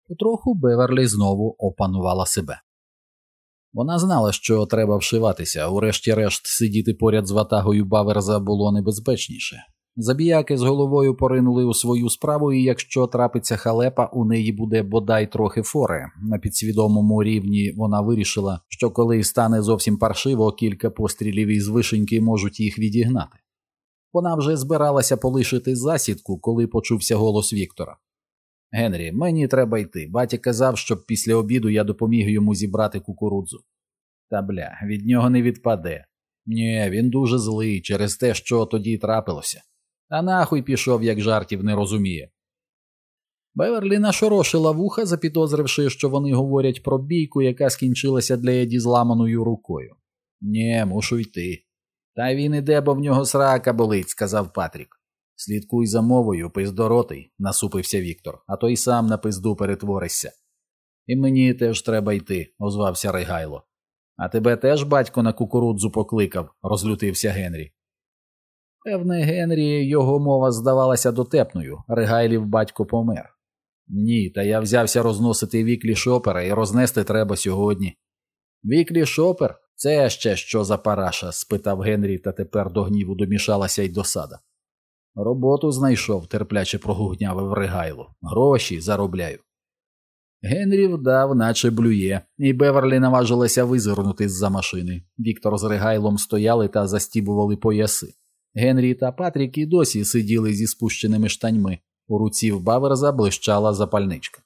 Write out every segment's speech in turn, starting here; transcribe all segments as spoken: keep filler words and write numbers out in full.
Потроху Беверлі знову опанувала себе. Вона знала, що треба вшиватися, урешті-решт сидіти поряд з ватагою Баверза було небезпечніше. Забіяки з головою поринули у свою справу, і якщо трапиться халепа, у неї буде бодай трохи фори. На підсвідомому рівні вона вирішила, що коли стане зовсім паршиво, кілька пострілів із вишеньки можуть їх відігнати. Вона вже збиралася полишити засідку, коли почувся голос Віктора. «Генрі, мені треба йти. Батя казав, щоб після обіду я допоміг йому зібрати кукурудзу». «Та бля, від нього не відпаде». «Ні, він дуже злий через те, що тоді трапилося. А нахуй пішов, як жартів не розуміє». Беверлі нашорошила вуха, запідозривши, що вони говорять про бійку, яка скінчилася для Еді зламаною рукою. «Ні, мушу йти». «Та він іде, бо в нього срака болить», – сказав Патрік. «Слідкуй за мовою, пиздоротий», – насупився Віктор, – «а то й сам на пизду перетворишся». «І мені теж треба йти», – озвався Ригайло. «А тебе теж батько на кукурудзу покликав», – розлютився Генрі. Певне, Генрі його мова здавалася дотепною, Ригайлів батько помер. «Ні, та я взявся розносити Віклі Шопера, і рознести треба сьогодні». «Віклі Шопер? Це ще що за параша?» – спитав Генрі, та тепер до гніву домішалася й досада. «Роботу знайшов», – терпляче прогугнявив Ригайло. «Гроші заробляю». Генрі вдав, наче блює, і Беверлі наважилася визирнути з-за машини. Віктор з Ригайлом стояли та застібували пояси. Генрі та Патрік і досі сиділи зі спущеними штаньми. У руці в Баверза блищала запальничка.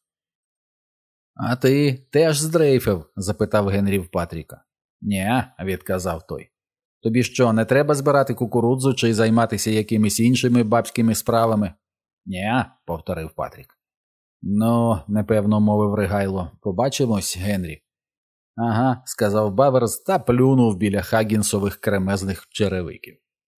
«А ти теж здрейфив?» – запитав Генрі в Патріка. «Нє», – відказав той. «Тобі що, не треба збирати кукурудзу чи займатися якимись іншими бабськими справами?» «Нє», – повторив Патрік. «Ну, – непевно мовив Ригайло, – побачимось, Генрі». «Ага», – сказав Баверз та плюнув біля Хаггінсових кремезних черевиків.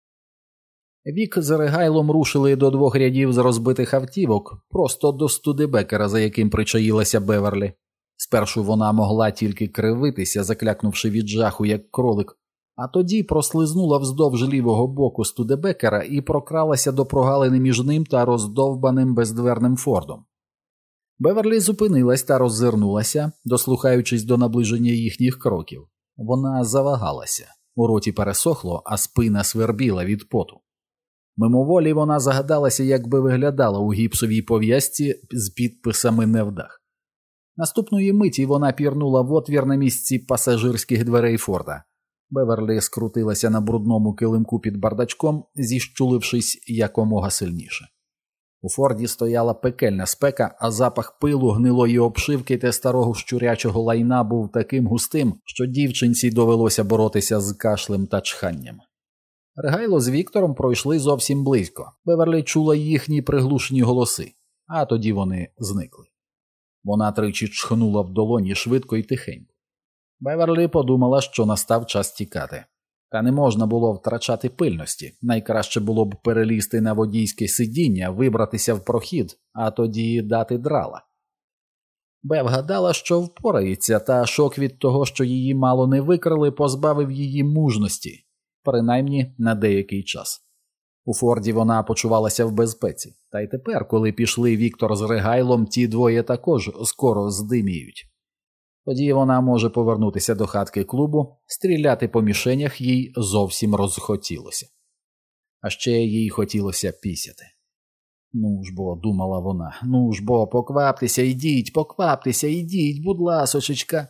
Вік з Ригайлом рушили до двох рядів з розбитих автівок, просто до Студебекера, за яким причаїлася Беверлі. Спершу вона могла тільки кривитися, заклякнувши від жаху, як кролик, а тоді прослизнула вздовж лівого боку Студебекера і прокралася до прогалини між ним та роздовбаним бездверним Фордом. Беверлі зупинилась та роззирнулася, дослухаючись до наближення їхніх кроків. Вона завагалася, у роті пересохло, а спина свербіла від поту. Мимоволі вона загадалася, як би виглядала у гіпсовій пов'язці з підписами «Невдах». Наступної миті вона пірнула в отвір на місці пасажирських дверей Форда. Беверлі скрутилася на брудному килимку під бардачком, зіщулившись якомога сильніше. У Форді стояла пекельна спека, а запах пилу, гнилої обшивки та старого щурячого лайна був таким густим, що дівчинці довелося боротися з кашлем та чханням. Ригайло з Віктором пройшли зовсім близько. Беверлі чула їхні приглушені голоси, а тоді вони зникли. Вона тричі чхнула в долоні швидко і тихенько. Беверлі подумала, що настав час тікати. Та не можна було втрачати пильності. Найкраще було б перелізти на водійське сидіння, вибратися в прохід, а тоді дати драла. Бев гадала, що впорається, та шок від того, що її мало не викрали, позбавив її мужності. Принаймні на деякий час. У Форді вона почувалася в безпеці. Та й тепер, коли пішли Віктор з Ригайлом, ті двоє також скоро здиміють. Тоді вона може повернутися до хатки клубу, стріляти по мішенях їй зовсім розхотілося. А ще їй хотілося пісяти. «Ну ж бо», – думала вона, – «ну ж бо, покваптеся, йдіть, покваптеся, йдіть, будь ласочечка».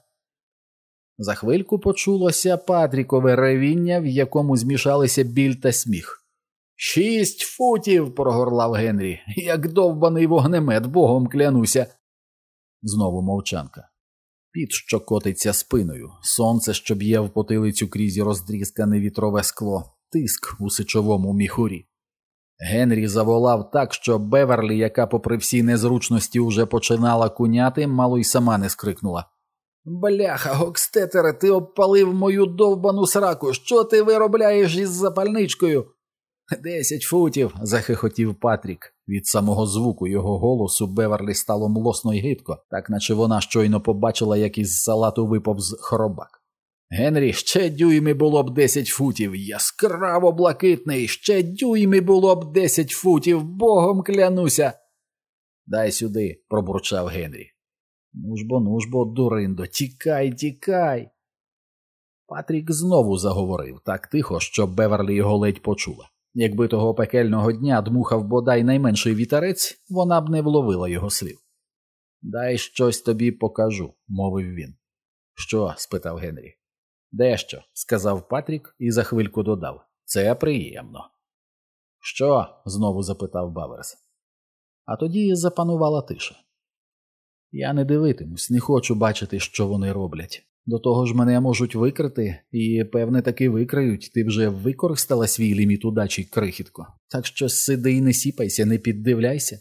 За хвильку почулося Патрікове ревіння, в якому змішалися біль та сміх. «Шість футів!» – прогорлав Генрі. «Як довбаний вогнемет, богом клянуся!» Знову мовчанка. Піт, що котиться спиною, сонце, що б'є в потилицю крізь роздрізкане вітрове скло, тиск у сичовому міхурі. Генрі заволав так, що Беверлі, яка попри всі незручності уже починала куняти, мало й сама не скрикнула. «Бляха, Гокстетере, ти обпалив мою довбану сраку! Що ти виробляєш із запальничкою?» «Десять футів!» – захихотів Патрік. Від самого звуку його голосу Беверлі стало млосно й гидко, так наче вона щойно побачила, як із салату виповз хробак. «Генрі, ще дюйми було б десять футів! Яскраво блакитний! Ще дюйми було б десять футів! Богом клянуся!» «Дай сюди!» – пробурчав Генрі. «Ну-ж-бо, ну-ж-бо, дуриндо, тікай, тікай!» Патрік знову заговорив, так тихо, що Беверлі його ледь почула. Якби того пекельного дня дмухав бодай найменший вітерець, вона б не вловила його слів. «Дай щось тобі покажу», – мовив він. «Що?» – спитав Генрі. «Дещо», – сказав Патрік і за хвильку додав. «Це приємно». «Що?» – знову запитав Баверс. А тоді запанувала тиша. «Я не дивитимусь, не хочу бачити, що вони роблять. До того ж мене можуть викрити, і, певне, таки викриють, ти вже використала свій ліміт удачі, крихітко. Так що сиди і не сіпайся, не піддивляйся».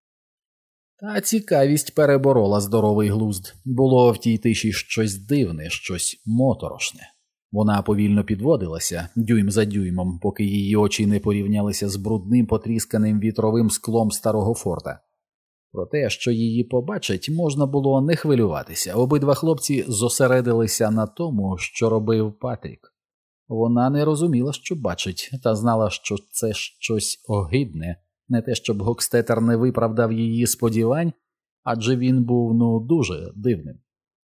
Та цікавість переборола здоровий глузд. Було в тій тиші щось дивне, щось моторошне. Вона повільно підводилася, дюйм за дюймом, поки її очі не порівнялися з брудним, потрісканим вітровим склом старого форта. Про те, що її побачать, можна було не хвилюватися. Обидва хлопці зосередилися на тому, що робив Патрік. Вона не розуміла, що бачить, та знала, що це щось огидне. Не те, щоб Гокстетер не виправдав її сподівань, адже він був, ну, дуже дивним.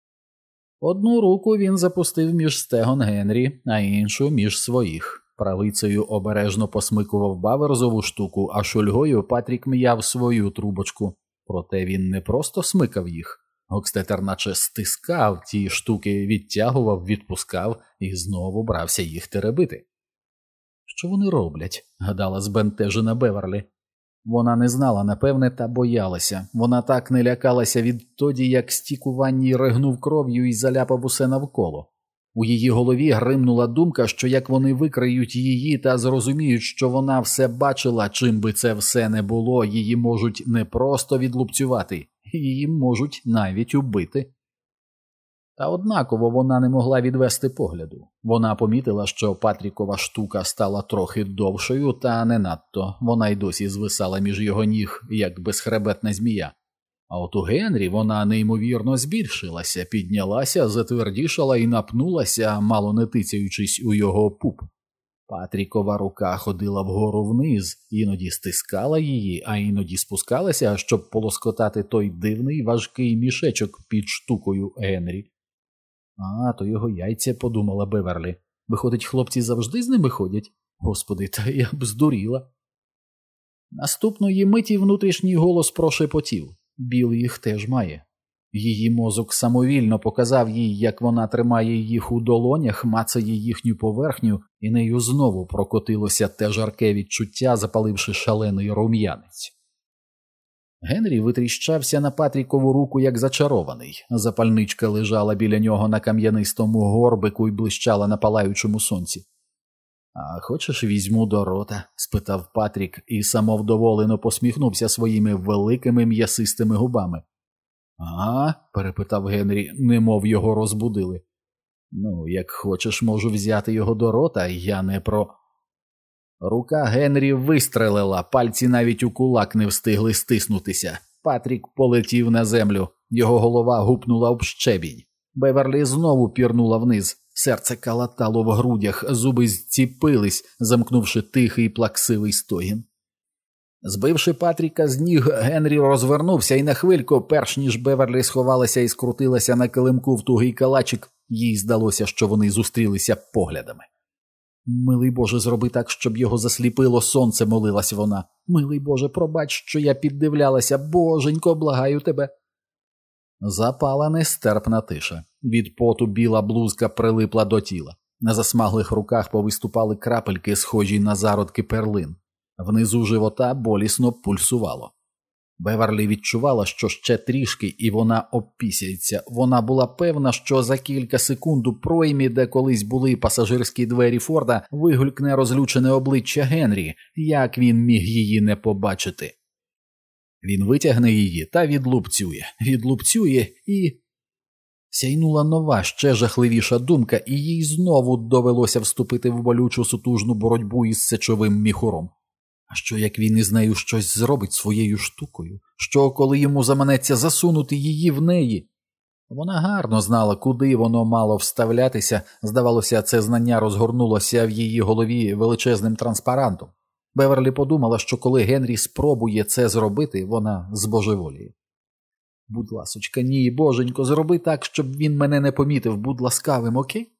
Одну руку він запустив між стегон Генрі, а іншу між своїх. Правицею обережно посмикував Баверзову штуку, а шульгою Патрік м'яв свою трубочку. Проте він не просто смикав їх. Гокстетер наче стискав ті штуки, відтягував, відпускав і знову брався їх теребити. «Що вони роблять?» – гадала збентежена Беверлі. Вона не знала, напевне, та боялася. Вона так не лякалася відтоді, як стік у ванні ригнув кров'ю і заляпав усе навколо. У її голові гримнула думка, що як вони викриють її та зрозуміють, що вона все бачила, чим би це все не було, її можуть не просто відлупцювати, її можуть навіть убити. Та однаково вона не могла відвести погляду. Вона помітила, що Патрікова штука стала трохи довшою, та не надто. Вона й досі звисала між його ніг, як безхребетна змія. А от у Генрі вона неймовірно збільшилася, піднялася, затвердішала і напнулася, мало не тицяючись у його пуп. Патрікова рука ходила вгору вниз, іноді стискала її, а іноді спускалася, щоб полоскотати той дивний важкий мішечок під штукою Генрі. «А, то його яйця», – подумала Беверлі. «Виходить, хлопці завжди з ними ходять? Господи, та я б здуріла». Наступної миті внутрішній голос прошепотів. Біл їх теж має. Її мозок самовільно показав їй, як вона тримає їх у долонях, мацає їхню поверхню, і нею знову прокотилося те жарке відчуття, запаливши шалений рум'янець. Генрі витріщався на Патрікову руку, як зачарований. Запальничка лежала біля нього на кам'янистому горбику і блищала на палаючому сонці. «А хочеш, візьму до рота?» – спитав Патрік і самовдоволено посміхнувся своїми великими м'ясистими губами. «А?» – перепитав Генрі, немов його розбудили. «Ну, як хочеш, можу взяти його до рота, я не про...» Рука Генрі вистрелила, пальці навіть у кулак не встигли стиснутися. Патрік полетів на землю, його голова гупнула об щебінь. Беверлі знову пірнула вниз, серце калатало в грудях, зуби зціпились, замкнувши тихий плаксивий стогін. Збивши Патріка з ніг, Генрі розвернувся і на хвильку, перш ніж Беверлі сховалася і скрутилася на килимку в тугий калачик, їй здалося, що вони зустрілися поглядами. «Милий Боже, зроби так, щоб його засліпило сонце», – молилась вона. «Милий Боже, пробач, що я піддивлялася. Боженько, благаю тебе». Запала нестерпна тиша. Від поту біла блузка прилипла до тіла. На засмаглих руках повиступали крапельки, схожі на зародки перлин. Внизу живота болісно пульсувало. Беверлі відчувала, що ще трішки, і вона обпісяється. Вона була певна, що за кілька секунд у проймі, де колись були пасажирські двері Форда, вигулькне розлючене обличчя Генрі. Як він міг її не побачити? Він витягне її та відлупцює. Відлупцює і... Сяйнула нова, ще жахливіша думка, і їй знову довелося вступити в болючу сутужну боротьбу із сечовим міхуром. А що, як він із нею щось зробить своєю штукою? Що, коли йому заманеться засунути її в неї? Вона гарно знала, куди воно мало вставлятися. Здавалося, це знання розгорнулося в її голові величезним транспарантом. Беверлі подумала, що коли Генрі спробує це зробити, вона збожеволіє. Будь ласочка, ні, боженько, зроби так, щоб він мене не помітив, будь ласкавим, окей?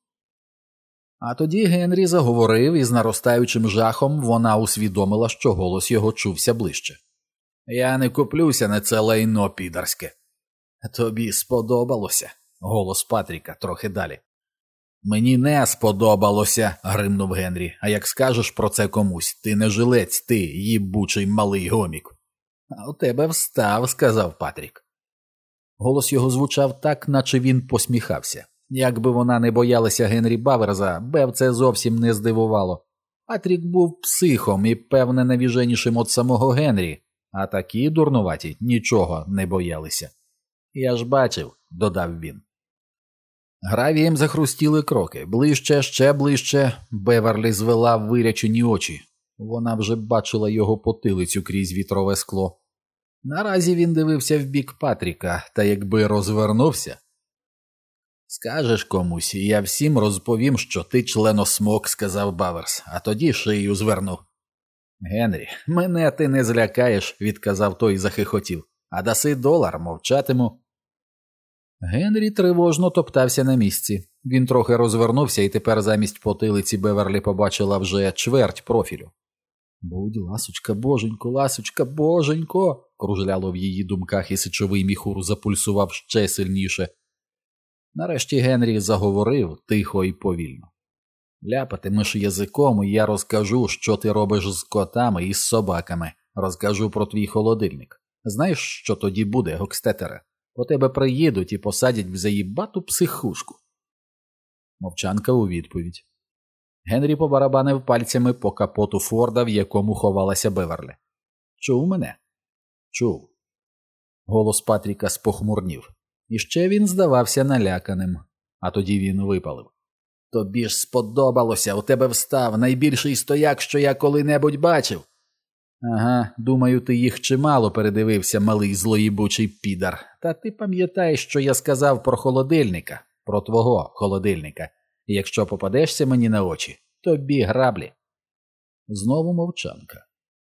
А тоді Генрі заговорив, і з наростаючим жахом вона усвідомила, що голос його чувся ближче. «Я не куплюся на це лайно підарське». «Тобі сподобалося?» – голос Патріка трохи далі. «Мені не сподобалося», – гримнув Генрі, «а як скажеш про це комусь, ти не жилець, ти, їбучий малий гомік». «А у тебе встав», – сказав Патрік. Голос його звучав так, наче він посміхався. Якби вона не боялася Генрі Баверза, Бев це зовсім не здивувало. Патрік був психом і, певне, навіженішим від самого Генрі, а такі дурнуваті нічого не боялися. «Я ж бачив», – додав він. Гравієм захрустіли кроки. Ближче, ще ближче. Беверлі звела вирячені очі. Вона вже бачила його потилицю крізь вітрове скло. Наразі він дивився в бік Патріка, та якби розвернувся... «Скажеш комусь, і я всім розповім, що ти членосмок», – сказав Баверс, а тоді шию звернув. «Генрі, мене ти не злякаєш», – відказав той і захихотів. «А даси долар, мовчатиму». Генрі тривожно топтався на місці. Він трохи розвернувся, і тепер замість потилиці Беверлі побачила вже чверть профілю. «Будь ласочка, боженько, ласочка, боженько!» – кружляло в її думках, і сичовий міхур запульсував ще сильніше. Нарешті Генрі заговорив тихо і повільно. «Ляпатимеш язиком, і я розкажу, що ти робиш з котами і з собаками. Розкажу про твій холодильник. Знаєш, що тоді буде, Гокстетере? По тебе приїдуть і посадять в заїбату психушку». Мовчанка у відповідь. Генрі побарабанив пальцями по капоту Форда, в якому ховалася Беверлі. «Чув мене?» «Чув». Голос Патріка спохмурнів. І ще він здавався наляканим. А тоді він випалив. «Тобі ж сподобалося, у тебе встав найбільший стояк, що я коли-небудь бачив». «Ага, думаю, ти їх чимало передивився, малий злоїбучий підар. Та ти пам'ятаєш, що я сказав про холодильника, про твого холодильника. І якщо попадешся мені на очі, тобі граблі». Знову мовчанка.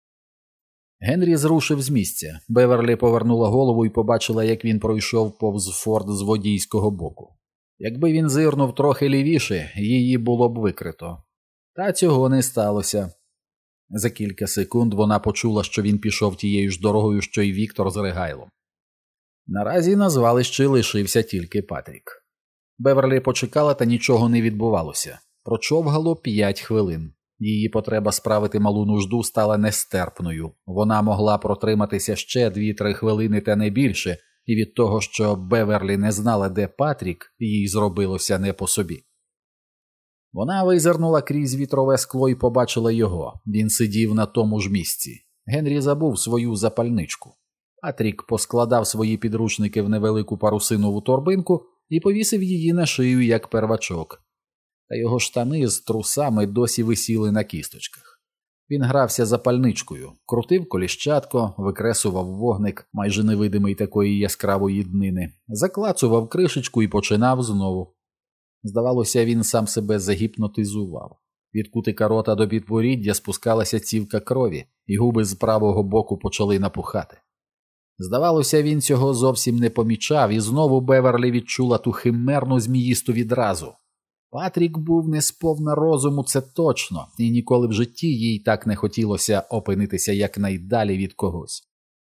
Генрі зрушив з місця. Беверлі повернула голову і побачила, як він пройшов повз Форд з водійського боку. Якби він зирнув трохи лівіше, її було б викрито. Та цього не сталося. За кілька секунд вона почула, що він пішов тією ж дорогою, що й Віктор з Ригайлом. Наразі на звалищі лишився тільки Патрік. Беверлі почекала, та нічого не відбувалося. Прочовгало п'ять хвилин. Її потреба справити малу нужду стала нестерпною. Вона могла протриматися ще дві-три хвилини та не більше, і від того, що Беверлі не знала, де Патрік, їй зробилося не по собі. Вона визирнула крізь вітрове скло і побачила його. Він сидів на тому ж місці. Генрі забув свою запальничку. Патрік поскладав свої підручники в невелику парусинову торбинку і повісив її на шию, як первачок. Та його штани з трусами досі висіли на кісточках. Він грався запальничкою, крутив коліщатко, викресував вогник, майже невидимий такої яскравої днини, заклацував кришечку і починав знову. Здавалося, він сам себе загіпнотизував. Від кутика рота до підборіддя спускалася цівка крові, і губи з правого боку почали напухати. Здавалося, він цього зовсім не помічав, і знову Беверлі відчула ту химерну зміїсту відразу. Патрік був не сповна розуму, це точно, і ніколи в житті їй так не хотілося опинитися якнайдалі від когось.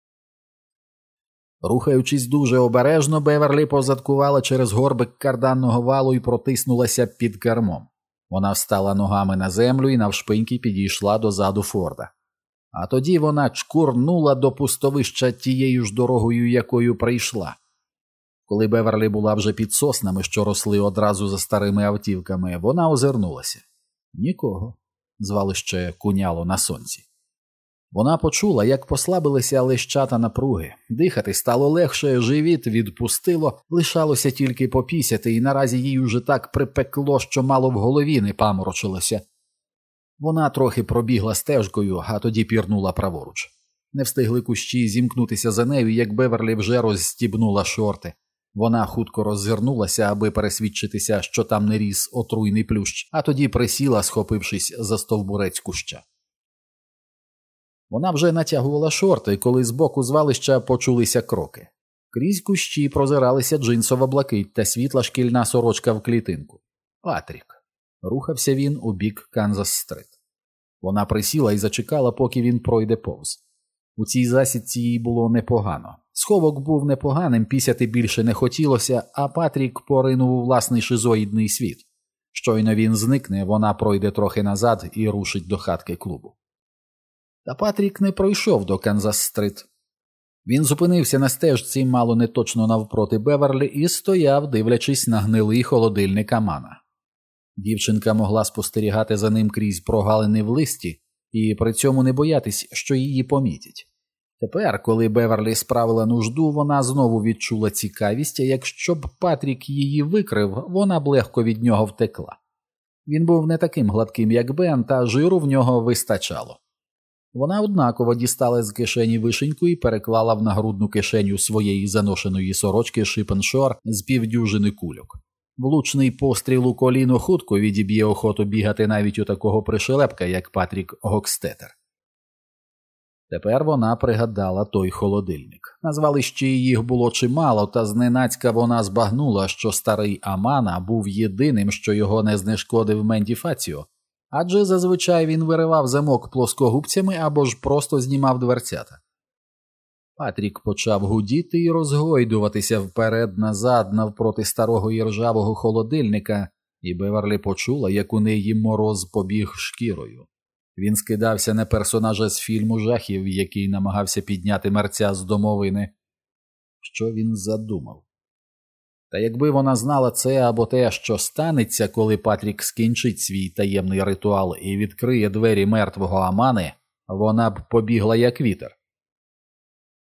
Рухаючись дуже обережно, Беверлі позадкувала через горбик карданного валу і протиснулася під кермом. Вона встала ногами на землю і навшпиньки підійшла до заду Форда. А тоді вона чкурнула до пустовища тією ж дорогою, якою прийшла. Коли Беверлі була вже під соснами, що росли одразу за старими автівками, вона озирнулася. Нікого. Звалище куняло на сонці. Вона почула, як послабилися лещата напруги. Дихати стало легше, живіт відпустило, лишалося тільки попісяти, і наразі їй уже так припекло, що мало в голові не паморочилося. Вона трохи пробігла стежкою, а тоді пірнула праворуч. Не встигли кущі зімкнутися за нею, як Беверлі вже розстібнула шорти. Вона хутко роззирнулася, аби пересвідчитися, що там не ріс отруйний плющ, а тоді присіла, схопившись за стовбурець куща. Вона вже натягувала шорти, коли з боку звалища почулися кроки. Крізь кущі прозиралися джинсова блакить та світла шкільна сорочка в клітинку. Патрік. Рухався він у бік Канзас-стрит. Вона присіла і зачекала, поки він пройде повз. У цій засідці їй було непогано. Сховок був непоганим, пісяти більше не хотілося, а Патрік поринув у власний шизоїдний світ. Щойно він зникне, вона пройде трохи назад і рушить до хатки клубу. Та Патрік не пройшов до Канзас-стрит. Він зупинився на стежці мало не точно навпроти Беверлі і стояв, дивлячись на гнилий холодильник Амана. Дівчинка могла спостерігати за ним крізь прогалини в листі і при цьому не боятись, що її помітять. Тепер, коли Беверлі справила нужду, вона знову відчула цікавість, а якщо б Патрік її викрив, вона б легко від нього втекла. Він був не таким гладким, як Бен, та жиру в нього вистачало. Вона однаково дістала з кишені вишеньку і переклала в нагрудну кишеню своєї заношеної сорочки шипеншор з півдюжини кульок. Влучний постріл у коліно хутко відіб'є охоту бігати навіть у такого пришелепка, як Патрік Гокстетер. Тепер вона пригадала той холодильник. На звалищі їх було чимало, та зненацька вона збагнула, що старий Амана був єдиним, що його не знешкодив Менді Фаціо, адже зазвичай він виривав замок плоскогубцями або ж просто знімав дверцята. Патрік почав гудіти і розгойдуватися вперед-назад навпроти старого іржавого холодильника, і Беверлі почула, як у неї мороз побіг шкірою. Він скидався на персонажа з фільму жахів, який намагався підняти мерця з домовини. Що він задумав? Та якби вона знала це або те, що станеться, коли Патрік скінчить свій таємний ритуал і відкриє двері мертвого Амани, вона б побігла як вітер.